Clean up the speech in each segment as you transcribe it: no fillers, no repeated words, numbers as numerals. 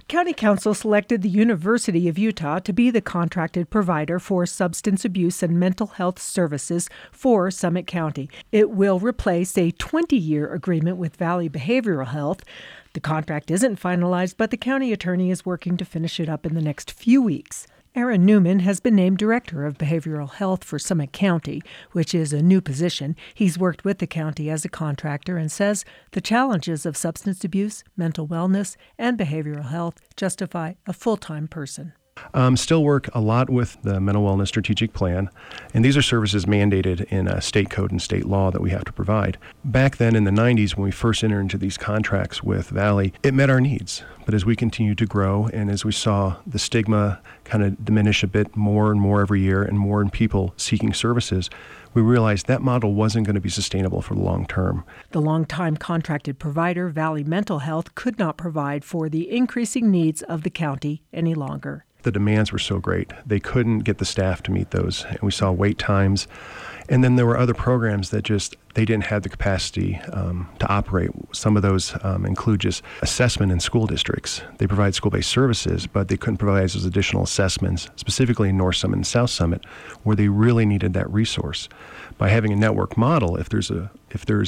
County Council selected the University of Utah to be the contracted provider for substance abuse and mental health services for Summit County. It will replace a 20-year agreement with Valley Behavioral Health. The contract isn't finalized, but the county attorney is working to finish it up in the next few weeks. Aaron Newman has been named Director of Behavioral Health for Summit County, which is a new position. He's worked with the county as a contractor and says the challenges of substance abuse, mental wellness, and behavioral health justify a full-time person. Still work a lot with the Mental Wellness Strategic Plan, and these are services mandated in state code and state law that we have to provide. Back then in the 90s, when we first entered into these contracts with Valley, it met our needs. But as we continued to grow and as we saw the stigma kind of diminish a bit more and more every year and more people seeking services, we realized that model wasn't going to be sustainable for the long term. The longtime contracted provider, Valley Mental Health, could not provide for the increasing needs of the county any longer. The demands were so great, they couldn't get the staff to meet those. And we saw wait times. And then there were other programs that they didn't have the capacity to operate. Some of those include just assessment in school districts. They provide school-based services, but they couldn't provide those additional assessments, specifically in North Summit and South Summit, where they really needed that resource. By having a network model, if there's a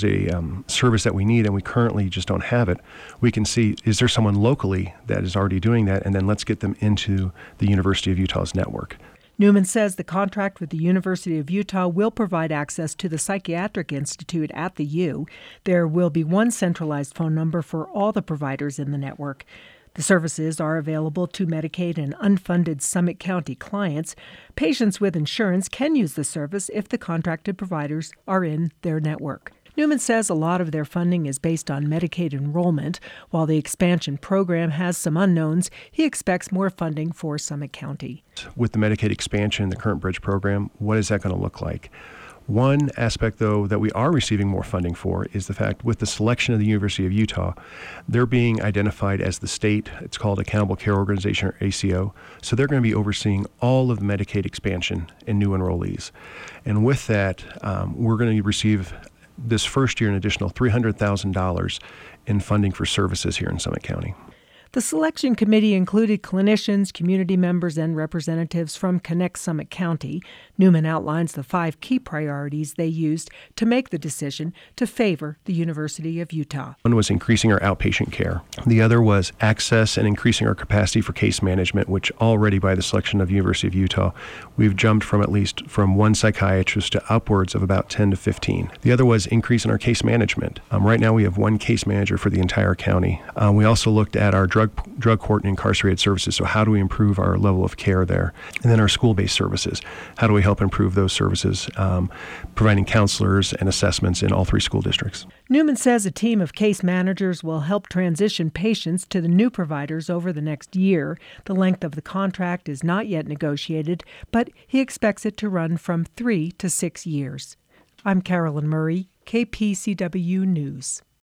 service that we need and we currently just don't have it, we can see, is there someone locally that is already doing that, and then let's get them into the University of Utah's network. Newman says the contract with the University of Utah will provide access to the Psychiatric Institute at the U. There will be one centralized phone number for all the providers in the network. The services are available to Medicaid and unfunded Summit County clients. Patients with insurance can use the service if the contracted providers are in their network. Newman says a lot of their funding is based on Medicaid enrollment. While the expansion program has some unknowns, he expects more funding for Summit County. With the Medicaid expansion, the current bridge program, what is that going to look like? One aspect, though, that we are receiving more funding for is the fact with the selection of the University of Utah, they're being identified as the state, it's called Accountable Care Organization, or ACO, so they're going to be overseeing all of the Medicaid expansion and new enrollees. And with that, we're going to receive this first year an additional $300,000 in funding for services here in Summit County. The selection committee included clinicians, community members, and representatives from Connect Summit County. Newman outlines the 5 key priorities they used to make the decision to favor the University of Utah. One was increasing our outpatient care. The other was access and increasing our capacity for case management, which already by the selection of the University of Utah, we've jumped from one psychiatrist to upwards of about 10 to 15. The other was increasing our case management. Right now we have one case manager for the entire county. We also looked at our drug court and incarcerated services. So how do we improve our level of care there? And then our school-based services. How do we help improve those services, providing counselors and assessments in all 3 school districts? Newman says a team of case managers will help transition patients to the new providers over the next year. The length of the contract is not yet negotiated, but he expects it to run from 3 to 6 years. I'm Carolyn Murray, KPCW News.